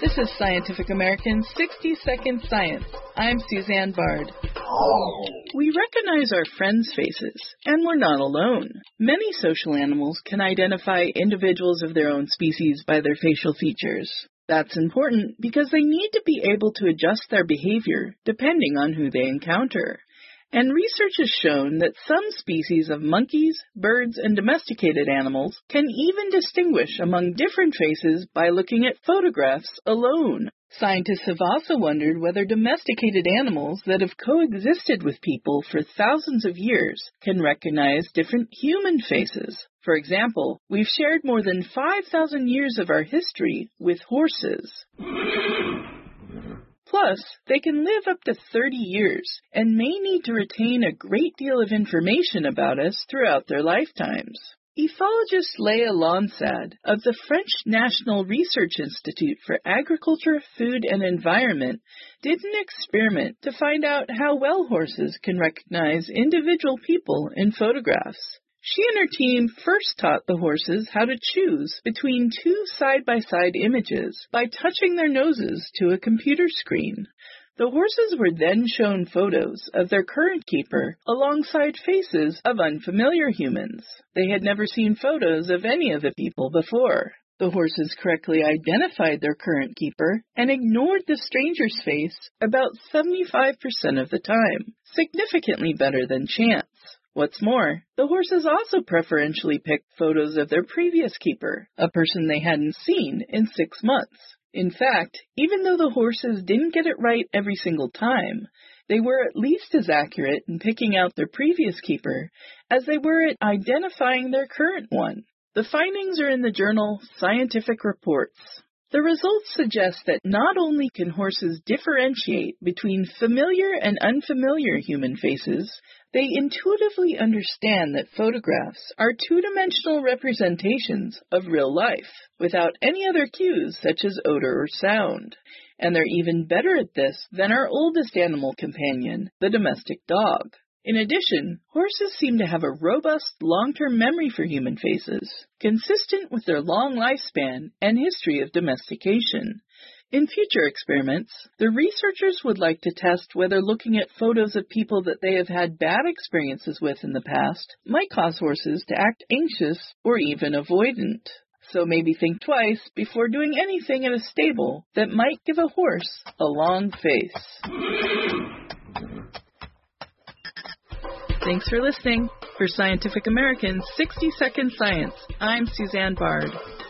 This is Scientific American's 60 Second Science. I'm Suzanne Bard. We recognize our friends' faces, and we're not alone. Many social animals can identify individuals of their own species by their facial features. That's important because they need to be able to adjust their behavior depending on who they encounter. And research has shown that some species of monkeys, birds, and domesticated animals can even distinguish among different faces by looking at photographs alone. Scientists have also wondered whether domesticated animals that have coexisted with people for thousands of years can recognize different human faces. For example, we've shared more than 5,000 years of our history with horses. Plus, they can live up to 30 years and may need to retain a great deal of information about us throughout their lifetimes. Ethologist Leah Lonsad of the French National Research Institute for Agriculture, Food and Environment did an experiment to find out how well horses can recognize individual people in photographs. She and her team first taught the horses how to choose between two side-by-side images by touching their noses to a computer screen. The horses were then shown photos of their current keeper alongside faces of unfamiliar humans. They had never seen photos of any of the people before. The horses correctly identified their current keeper and ignored the stranger's face about 75% of the time, significantly better than chance. What's more, the horses also preferentially picked photos of their previous keeper, a person they hadn't seen in 6 months. In fact, even though the horses didn't get it right every single time, they were at least as accurate in picking out their previous keeper as they were at identifying their current one. The findings are in the journal Scientific Reports. The results suggest that not only can horses differentiate between familiar and unfamiliar human faces, they intuitively understand that photographs are two-dimensional representations of real life, without any other cues such as odor or sound. And they're even better at this than our oldest animal companion, the domestic dog. In addition, horses seem to have a robust long-term memory for human faces, consistent with their long lifespan and history of domestication. In future experiments, the researchers would like to test whether looking at photos of people that they have had bad experiences with in the past might cause horses to act anxious or even avoidant. So maybe think twice before doing anything in a stable that might give a horse a long face. Thanks for listening. For Scientific American's 60 Second Science, I'm Suzanne Bard.